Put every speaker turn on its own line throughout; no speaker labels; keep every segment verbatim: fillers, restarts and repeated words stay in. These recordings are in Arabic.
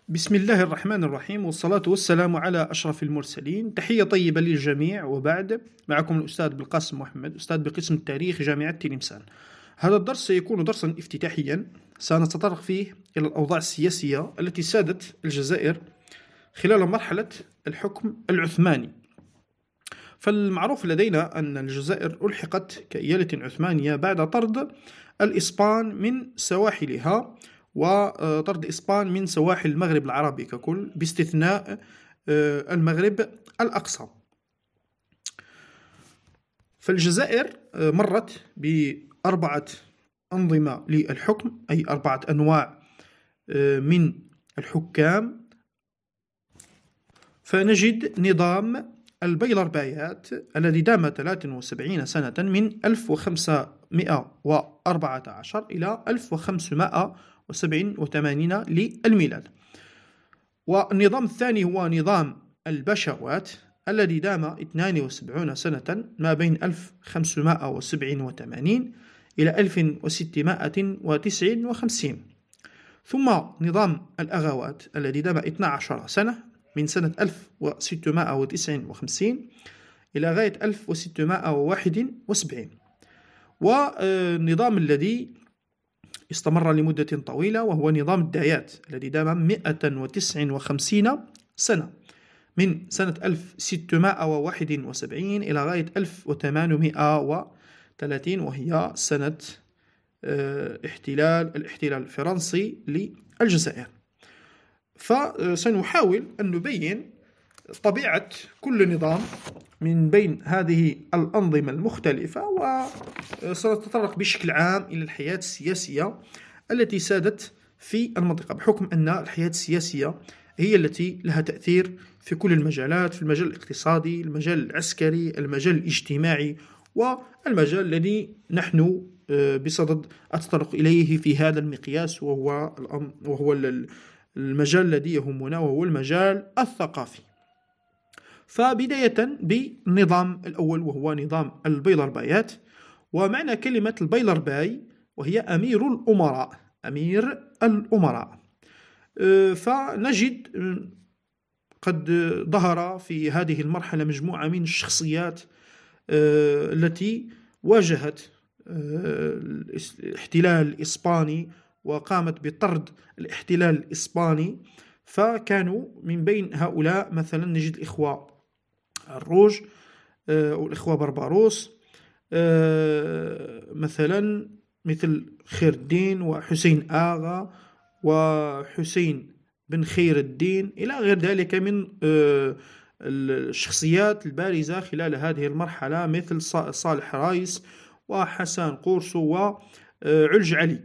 بسم الله الرحمن الرحيم، والصلاة والسلام على أشرف المرسلين. تحية طيبة للجميع. وبعد، معكم الأستاذ بالقاسم محمد، أستاذ بقسم التاريخ جامعة تلمسان. هذا الدرس سيكون درسا افتتاحيا سنتطرق فيه إلى الأوضاع السياسية التي سادت الجزائر خلال مرحلة الحكم العثماني. فالمعروف لدينا أن الجزائر ألحقت كإيالة عثمانية بعد طرد الإسبان من سواحلها، وطرد إسبان من سواحل المغرب العربي ككل باستثناء المغرب الأقصى. فالجزائر مرت بأربعة أنظمة للحكم، أي أربعة أنواع من الحكام. فنجد نظام البيلربايات الذي دام ثلاث وسبعين سنة من ألف وخمسمائة وأربعة عشر إلى ألف وخمسمائة وسبعة وثمانين للميلاد. والنظام الثاني هو نظام البشوات الذي دام اثنين وسبعين سنة ما بين ألف وخمسمائة وسبعة وثمانين إلى ألف وستمائة وتسعة وخمسين. ثم نظام الأغوات الذي دام اثنتي عشرة سنة من سنة ألف وستمائة وتسعة وخمسين إلى غاية ألف وستمائة وواحد وسبعين. والنظام الذي استمر لمدة طويلة وهو نظام الدايات الذي دام مئة وتسعة وخمسين سنة من سنة ألف وستمائة وواحد وسبعين إلى غاية ألف وثمانمائة وثلاثين، وهي سنة احتلال الاحتلال الفرنسي للجزائر. فسنحاول أن نبين طبيعة كل نظام من بين هذه الأنظمة المختلفة، وسنتطرق بشكل عام إلى الحياة السياسية التي سادت في المنطقة، بحكم أن الحياة السياسية هي التي لها تأثير في كل المجالات، في المجال الاقتصادي، المجال العسكري، المجال الاجتماعي، والمجال الذي نحن بصدد التطرق إليه في هذا المقياس، وهو وهو المجال الذي يهمنا، وهو المجال الثقافي. فبداية بالنظام الأول وهو نظام البيلربايات. ومعنى كلمة البيلرباي وهي أمير الأمراء، أمير الأمراء. فنجد قد ظهر في هذه المرحلة مجموعة من الشخصيات التي واجهت الاحتلال الإسباني وقامت بطرد الاحتلال الإسباني. فكانوا من بين هؤلاء مثلا نجد الإخوة الروج والإخوة بربروس، مثلا مثل خير الدين وحسين آغا وحسين بن خير الدين إلى غير ذلك من الشخصيات البارزة خلال هذه المرحلة، مثل صالح رايس وحسن قورسو وعلج علي.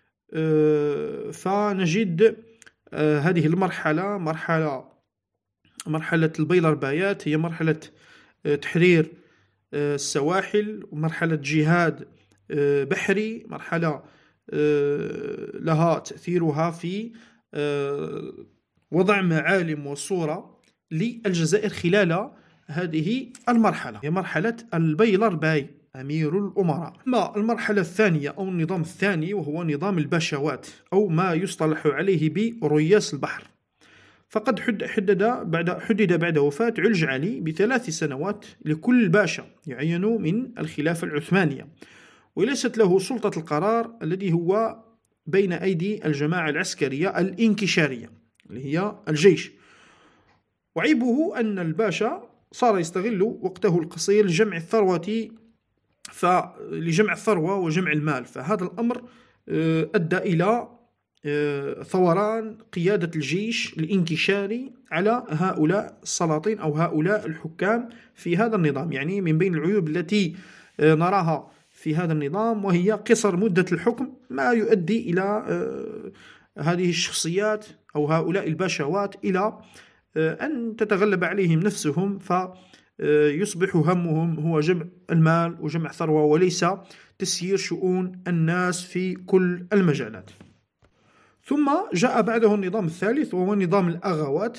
فنجد هذه المرحلة مرحلة مرحلة البيلربايات هي مرحلة تحرير السواحل، ومرحلة جهاد بحري، مرحلة لها تأثيرها في وضع معالم وصورة للجزائر خلال هذه المرحلة، هي مرحلة البيلرباي أمير الأمراء. أما المرحلة الثانية أو النظام الثاني وهو نظام الباشوات، أو ما يصطلح عليه برياس البحر. فقد حدد بعد حدد بعد وفاة علج علي بثلاث سنوات لكل باشا يعين من الخلافة العثمانية، وليست له سلطة القرار الذي هو بين أيدي الجماعة العسكرية الإنكشارية اللي هي الجيش. وعيبه أن الباشا صار يستغل وقته القصير لجمع الثروة فلجمع الثروة وجمع المال. فهذا الأمر أدى إلى ثوران قيادة الجيش الانكشاري على هؤلاء السلاطين أو هؤلاء الحكام في هذا النظام. يعني من بين العيوب التي نراها في هذا النظام وهي قصر مدة الحكم، ما يؤدي إلى هذه الشخصيات أو هؤلاء الباشوات إلى أن تتغلب عليهم نفسهم، فيصبح همهم هو جمع المال وجمع ثروة وليس تسيير شؤون الناس في كل المجالات. ثم جاء بعده النظام الثالث وهو نظام الأغوات،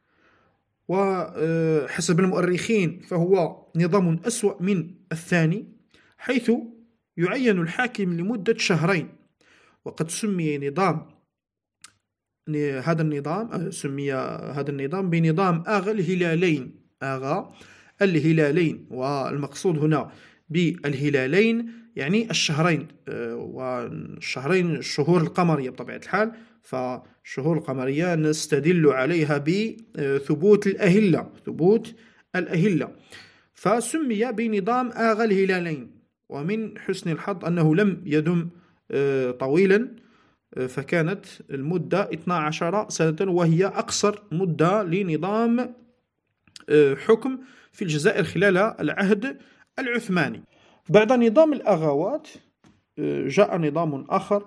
وحسب المؤرخين فهو نظام أسوأ من الثاني، حيث يعين الحاكم لمدة شهرين، وقد سمي نظام هذا النظام سمي هذا النظام بنظام آغا الهلالين. آغا الهلالين، والمقصود هنا بالهلالين يعني الشهرين، والشهرين الشهور القمرية بطبيعة الحال. فالشهور القمرية نستدل عليها بثبوت الأهلة، ثبوت الأهلة، فسمي بنظام آغا الهلالين. ومن حسن الحظ أنه لم يدم طويلا، فكانت المدة اثنتا عشرة سنة، وهي أقصر مدة لنظام حكم في الجزائر خلال العهد العثماني. بعد نظام الأغاوات جاء نظام آخر،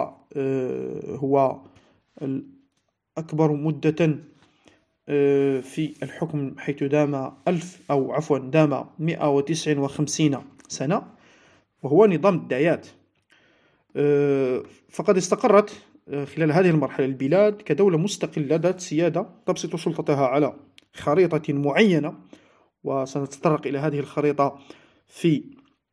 وهو الأكبر مدة في الحكم، حيث دام ألف أو عفوا دام مئة وتسعة وخمسين سنة، وهو نظام الدايات. فقد استقرت خلال هذه المرحلة البلاد كدولة مستقلة ذات سيادة تبسط سلطتها على خريطة معينة، وسنتطرق إلى هذه الخريطة في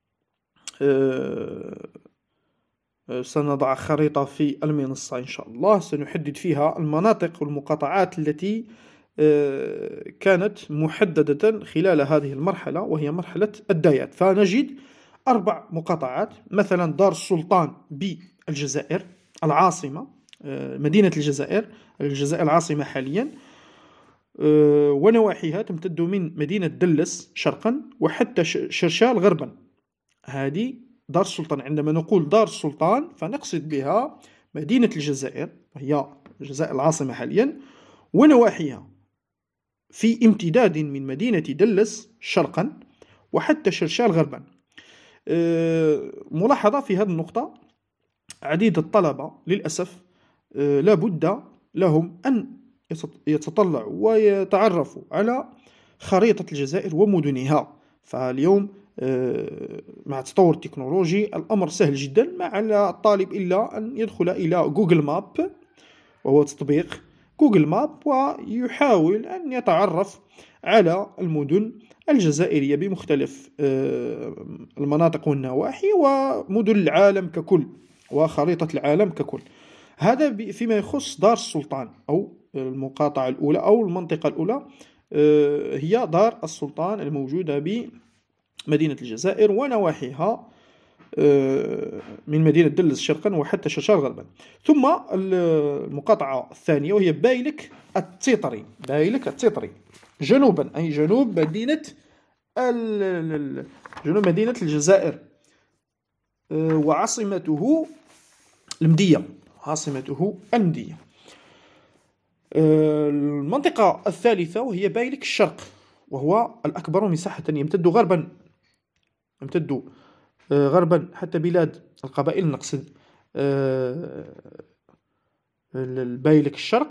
سنضع خريطة في المنصة إن شاء الله، سنحدد فيها المناطق والمقاطعات التي كانت محددة خلال هذه المرحلة، وهي مرحلة الدايات. فنجد أربع مقاطعات، مثلا دار السلطان بالجزائر العاصمة، مدينة الجزائر، الجزائر العاصمة حاليا، ونواحيها تمتد من مدينة دلس شرقا وحتى شرشال غربا. هذه دار السلطان. عندما نقول دار السلطان فنقصد بها مدينة الجزائر، وهي الجزائر العاصمة حاليا، ونواحيها في امتداد من مدينة دلس شرقا وحتى شرشال غربا. ملاحظة في هذه النقطة، عديد الطلبة للأسف لا بد لهم أن يتطلعوا ويتعرفوا على خريطة الجزائر ومدنها. فاليوم مع التطور التكنولوجي الأمر سهل جدا، ما على الطالب إلا أن يدخل إلى جوجل ماب، وهو تطبيق جوجل ماب، ويحاول أن يتعرف على المدن الجزائرية بمختلف المناطق والنواحي ومدن العالم ككل وخريطة العالم ككل. هذا فيما يخص دار السلطان أو المقاطعة الأولى أو المنطقة الأولى، هي دار السلطان الموجودة بمدينة الجزائر ونواحيها من مدينة دلس شرقا وحتى شرشال غربا. ثم المقاطعة الثانية وهي بايلك التيطري، بايلك التيطري جنوبا، أي جنوب مدينة جنوب مدينة الجزائر، وعاصمته المدية، عاصمته المدية. المنطقة الثالثة وهي بايلك الشرق، وهو الأكبر مساحة، يمتد غربا يمتد غربا حتى بلاد القبائل، نقصد البايلك الشرق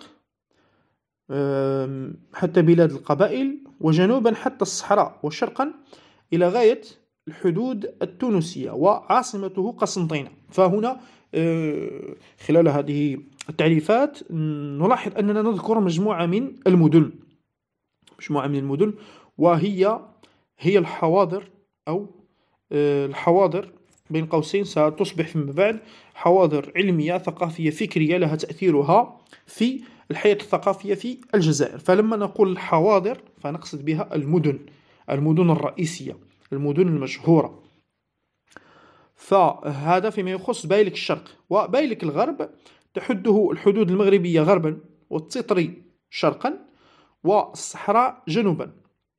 حتى بلاد القبائل، وجنوبا حتى الصحراء، وشرقا إلى غاية الحدود التونسية، وعاصمته قسنطينة. فهنا خلال هذه التعريفات نلاحظ أننا نذكر مجموعة من المدن، مجموعة من المدن وهي هي الحواضر، أو الحواضر بين قوسين ستصبح فيما بعد حواضر علمية ثقافية فكرية لها تأثيرها في الحياة الثقافية في الجزائر. فلما نقول الحواضر فنقصد بها المدن، المدن الرئيسية، المدن المشهورة. فهذا فيما يخص بايلك الشرق. وبايلك الغرب تحده الحدود المغربية غربا، والتيطري شرقا، والصحراء جنوبا.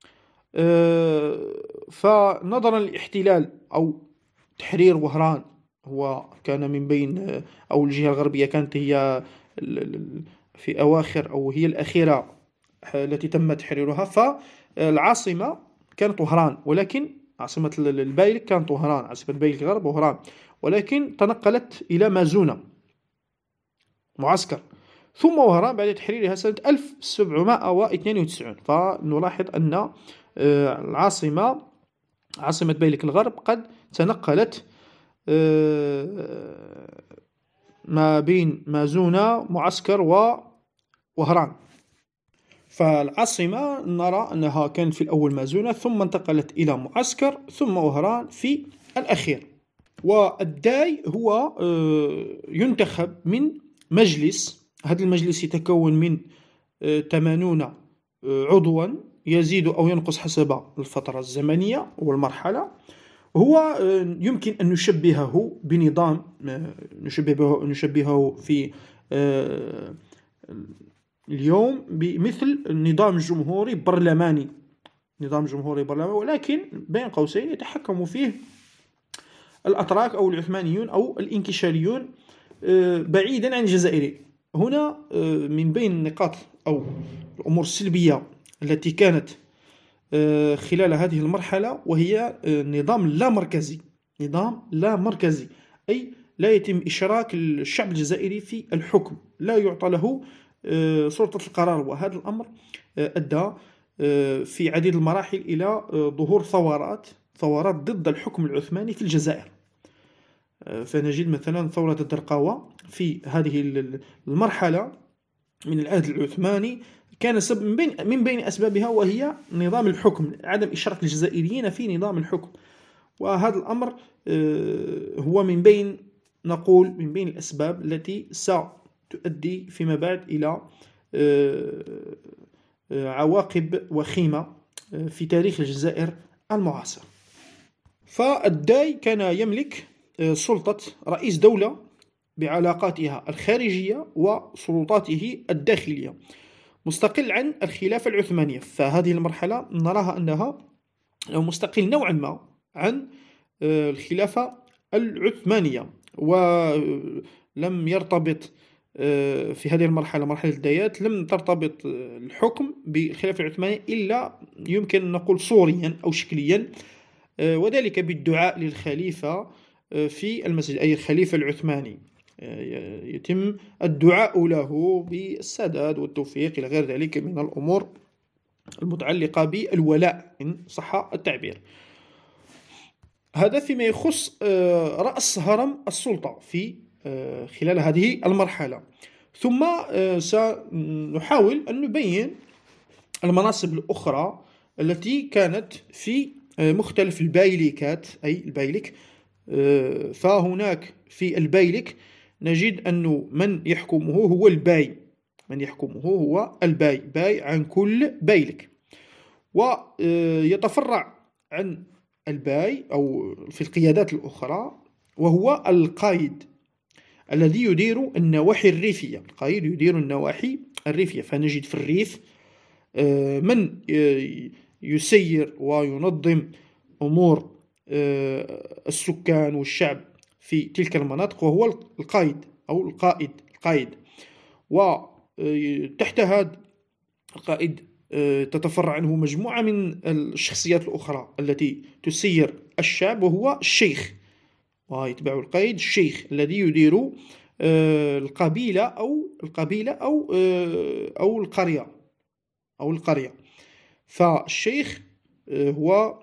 فنظرا للاحتلال أو تحرير وهران، هو كان من بين، أو الجهة الغربية كانت هي في أواخر أو هي الأخيرة التي تم تحريرها، فالعاصمة كانت وهران، ولكن عاصمة البايلك كانت وهران، عاصمة بايلك الغرب وهران، ولكن تنقلت إلى مازونة معسكر، ثم وهران بعد تحريرها سنة ألف وسبعمائة واثنين وتسعين. فنلاحظ أن العاصمة عاصمة بايلك الغرب قد تنقلت ما بين مازونة معسكر ووهران. فالعاصمة نرى أنها كانت في الأول مازونة، ثم انتقلت إلى معسكر، ثم وهران في الأخير. والداي هو ينتخب من مجلس هذا المجلس يتكون من ثمانون عضوا، يزيد أو ينقص حسب الفترة الزمنية والمرحلة. هو يمكن أن نشبهه بنظام نشبهه, نشبهه في اليوم بمثل النظام الجمهوري برلماني، نظام جمهوري برلماني، ولكن بين قوسين يتحكم فيه الأتراك أو العثمانيون أو الإنكشاريون بعيدا عن الجزائريين. هنا من بين النقاط أو الأمور السلبية التي كانت خلال هذه المرحلة وهي نظام لا مركزي، نظام لا مركزي أي لا يتم إشراك الشعب الجزائري في الحكم، لا يعطى له سلطة القرار. وهذا الأمر أدى في عديد المراحل إلى ظهور ثورات ثورات ضد الحكم العثماني في الجزائر. فنجد مثلا ثورة الدرقاوة في هذه المرحلة من العهد العثماني كان سبب من بين من بين أسبابها وهي نظام الحكم، عدم إشراك الجزائريين في نظام الحكم. وهذا الأمر هو من بين نقول من بين الأسباب التي ستؤدي فيما بعد إلى عواقب وخيمة في تاريخ الجزائر المعاصر. فالداي كان يملك سلطة رئيس دولة بعلاقاتها الخارجية وسلطاته الداخلية، مستقل عن الخلافة العثمانية. فهذه المرحلة نراها أنها مستقل نوعا ما عن الخلافة العثمانية، ولم يرتبط في هذه المرحلة مرحلة الدايات لم ترتبط الحكم بالخلافة العثمانية إلا يمكن أن نقول صوريا أو شكليا، وذلك بالدعاء للخليفة في المسجد أي الخليفة العثماني، يتم الدعاء له بالسداد والتوفيق إلى غير ذلك من الأمور المتعلقة بالولاء إن صح التعبير. هذا فيما يخص رأس هرم السلطة في خلال هذه المرحلة. ثم سنحاول أن نبين المناصب الأخرى التي كانت في مختلف البايليكات أي البايليك. فهناك في البايليك نجد أن من يحكمه هو الباي، من يحكمه هو الباي، باي عن كل بايليك. ويتفرع عن الباي أو في القيادات الأخرى وهو القائد الذي يدير النواحي الريفية، القائد يدير النواحي الريفية. فنجد في الريف من يسير وينظم أمور السكان والشعب في تلك المناطق وهو القائد أو القائد القائد وتحت هذا القائد تتفرع عنه مجموعة من الشخصيات الأخرى التي تسير الشعب وهو الشيخ، ويتبع القائد الشيخ الذي يدير القبيلة أو القبيلة أو أو القرية أو القرية. فالشيخ هو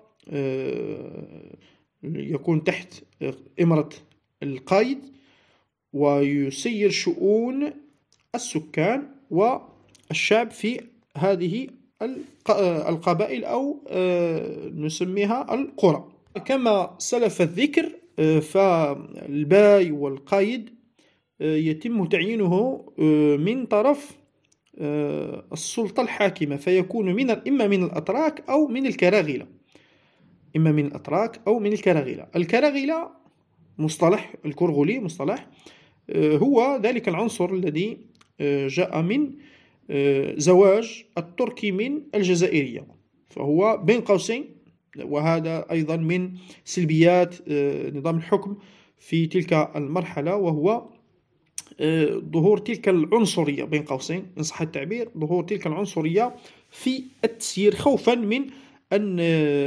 يكون تحت إمرة القائد ويسير شؤون السكان والشعب في هذه القبائل أو نسميها القرى. كما سلف الذكر فالباي والقائد يتم تعيينه من طرف السلطة الحاكمة، فيكون من إما من الأتراك أو من الكراغلة، إما من الأتراك أو من الكراغلة. الكراغلة مصطلح الكرغلي مصطلح هو ذلك العنصر الذي جاء من زواج التركي من الجزائرية، فهو بين قوسين، وهذا أيضا من سلبيات نظام الحكم في تلك المرحلة، وهو ظهور تلك العنصرية بين قوسين إن صح التعبير، ظهور تلك العنصرية في التسيير خوفا من أن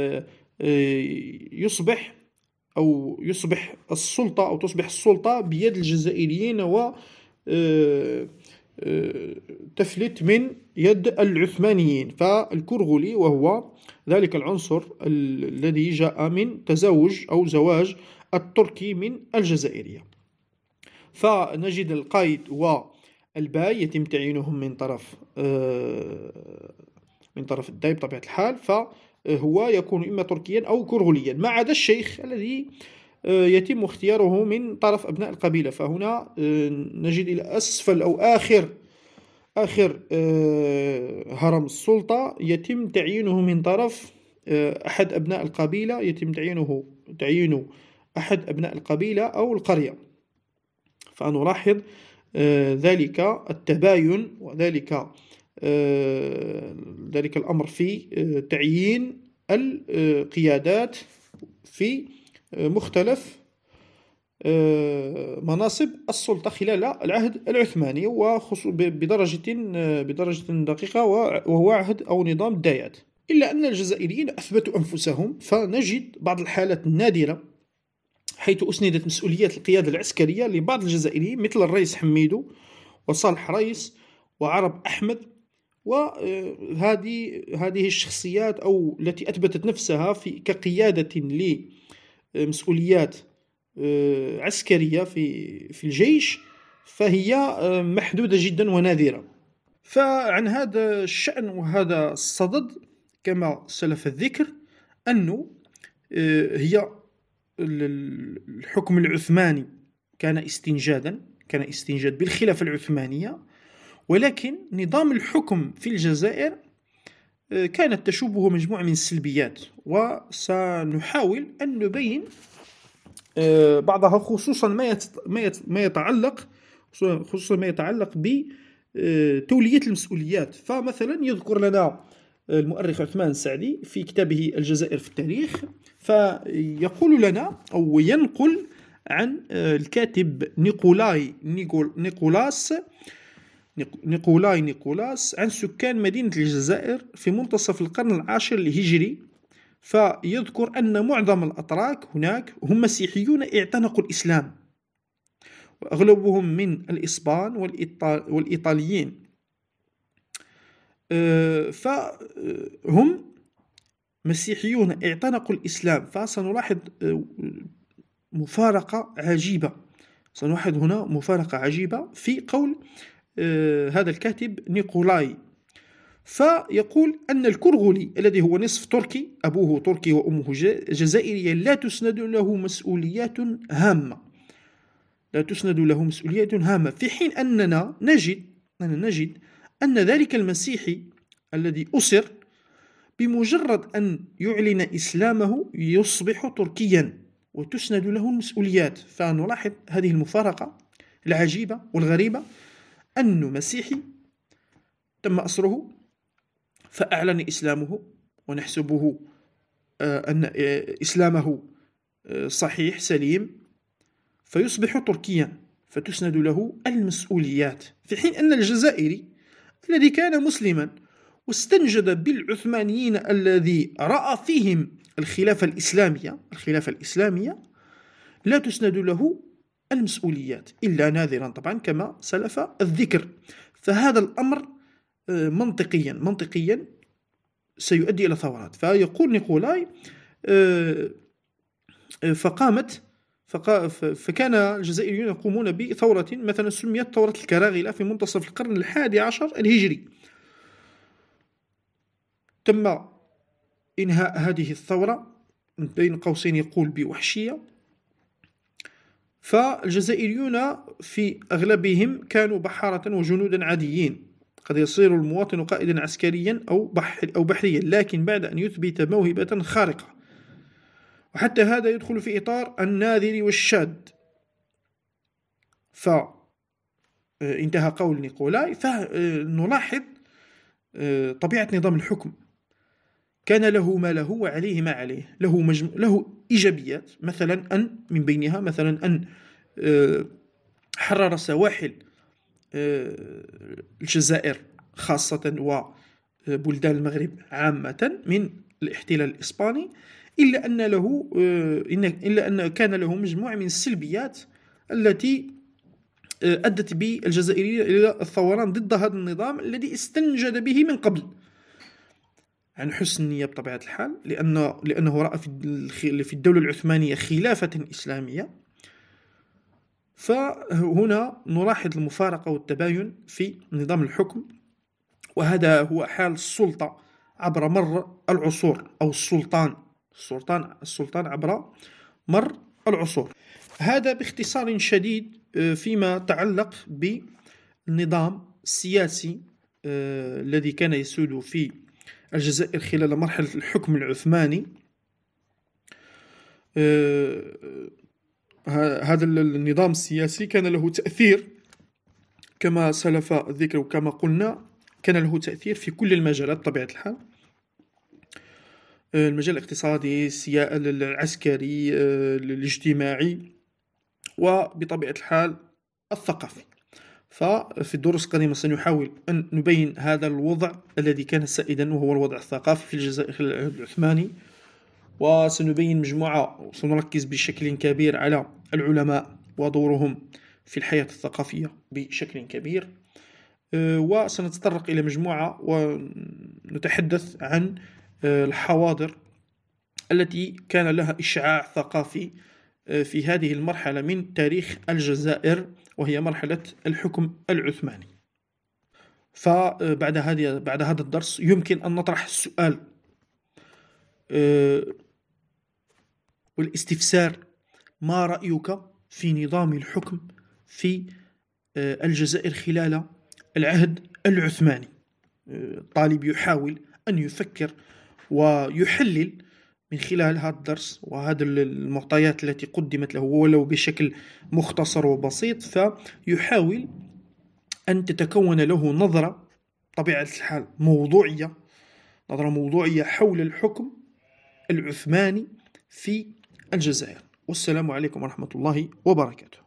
يصبح أو يصبح السلطة أو تصبح السلطة بيد الجزائريين و تفلت من يد العثمانيين. فالكرغلي وهو ذلك العنصر الذي جاء من تزوج أو زواج التركي من الجزائرية. فنجد القائد والباي يتم تعيينهم من طرف من طرف الداي بطبيعة الحال، فهو يكون إما تركيا أو كرغليا، ما عدا الشيخ الذي يتم اختياره من طرف أبناء القبيلة. فهنا نجد إلى أسفل أو آخر آخر هرم السلطة يتم تعيينه من طرف أحد أبناء القبيلة، يتم تعيينه تعيين أحد أبناء القبيلة أو القرية. فنلاحظ ذلك التباين وذلك ذلك الأمر في تعيين القيادات في مختلف مناصب السلطة خلال العهد العثماني، وبدرجة بدرجة دقيقة، وهو عهد أو نظام الدايات. إلا أن الجزائريين أثبتوا أنفسهم، فنجد بعض الحالات النادرة حيث أسندت مسؤوليات القيادة العسكرية لبعض الجزائريين مثل الرئيس حميدو وصالح رئيس وعرب أحمد، وهذه هذه الشخصيات أو التي أثبتت نفسها في كقيادة لمسؤوليات عسكرية في في الجيش، فهي محدودة جدا ونادرة. فعن هذا الشأن وهذا الصدد كما سلف الذكر أنه هي الحكم العثماني كان استنجادا كان استنجاد بالخلافة العثمانية، ولكن نظام الحكم في الجزائر كانت تشوبه مجموعة من السلبيات، وسنحاول أن نبين بعضها، خصوصا ما ما يتعلق خصوصا ما يتعلق بتولية المسؤوليات. فمثلا يذكر لنا المؤرخ عثمان السعدي في كتابه الجزائر في التاريخ، فيقول لنا أو ينقل عن الكاتب نيكولاي نيكولاس نيكولاي نيكولاس عن سكان مدينة الجزائر في منتصف القرن العاشر الهجري، فيذكر أن معظم الأتراك هناك هم مسيحيون اعتنقوا الإسلام، وأغلبهم من الإسبان والإيطاليين، فهم مسيحيون اعتنقوا الإسلام. فسنلاحظ مفارقة عجيبة سنلاحظ هنا مفارقة عجيبة في قول هذا الكاتب نيكولاي. فيقول أن الكرغلي الذي هو نصف تركي، أبوه تركي وأمه جزائرية، لا تسند له مسؤوليات هامة لا تسند له مسؤوليات هامة في حين أننا نجد أننا نجد أن ذلك المسيحي الذي أسر بمجرد أن يعلن إسلامه يصبح تركيا وتسند له المسؤوليات. فنلاحظ هذه المفارقة العجيبة والغريبة، أن مسيحي تم أسره فأعلن إسلامه، ونحسبه أن إسلامه صحيح سليم، فيصبح تركيا فتسند له المسؤوليات، في حين أن الجزائري الذي كان مسلما واستنجد بالعثمانيين الذي رأى فيهم الخلافة الإسلامية الخلافة الإسلامية لا تسند له المسؤوليات إلا نادرا طبعا كما سلف الذكر. فهذا الأمر منطقيا منطقيا سيؤدي إلى ثورات. فيقول نيكولاي فقامت فكان الجزائريون يقومون بثورة مثلا سميت ثورة الكراغلة في منتصف القرن الحادي عشر الهجري. تم إنهاء هذه الثورة بين قوسين يقول بوحشية. فالجزائريون في أغلبهم كانوا بحارة وجنودا عاديين، قد يصير المواطن قائدا عسكريا أو بحر أو بحريا، لكن بعد أن يثبت موهبة خارقة، وحتى هذا يدخل في إطار الناذر والشاذ. فانتهى قول نيكولاي. فنلاحظ طبيعة نظام الحكم، كان له ما له وعليه ما عليه. له, مجم... له إيجابيات، مثلا أن من بينها مثلا أن حرر سواحل الجزائر خاصة وبلدان المغرب عامة من الاحتلال الإسباني، إلا أن له إلا أن كان له مجموعة من السلبيات التي أدت بالجزائريين إلى الثوران ضد هذا النظام الذي استنجد به من قبل عن حسن النية بطبيعة الحال، لأنه, لأنه رأى في الدولة العثمانية خلافة إسلامية. فهنا نلاحظ المفارقة والتباين في نظام الحكم، وهذا هو حال السلطة عبر مر العصور، أو السلطان السلطان السلطان عبر مر العصور. هذا باختصار شديد فيما تعلق بالنظام السياسي آه الذي كان يسود في الجزائر خلال مرحلة الحكم العثماني. آه هذا النظام السياسي كان له تأثير كما سلف الذكر وكما قلنا، كان له تأثير في كل المجالات بطبيعة الحال، المجال الاقتصادي، العسكري، الاجتماعي، وبطبيعة الحال الثقافي. ففي الدروس القادمة سنحاول أن نبين هذا الوضع الذي كان سائدا، وهو الوضع الثقافي في الجزائر خلال العهد العثماني، وسنبين مجموعة وسنركز بشكل كبير على العلماء ودورهم في الحياة الثقافية بشكل كبير، وسنتطرق إلى مجموعة ونتحدث عن الحواضر التي كان لها إشعاع ثقافي في هذه المرحلة من تاريخ الجزائر، وهي مرحلة الحكم العثماني. فبعد هذه بعد هذا الدرس يمكن أن نطرح السؤال والاستفسار: ما رأيك في نظام الحكم في الجزائر خلال العهد العثماني؟ الطالب يحاول أن يفكر ويحلل من خلال هذا الدرس وهذه المعطيات التي قدمت له ولو بشكل مختصر وبسيط، فيحاول أن تتكون له نظرة طبيعة الحال موضوعية، نظرة موضوعية حول الحكم العثماني في الجزائر. والسلام عليكم ورحمة الله وبركاته.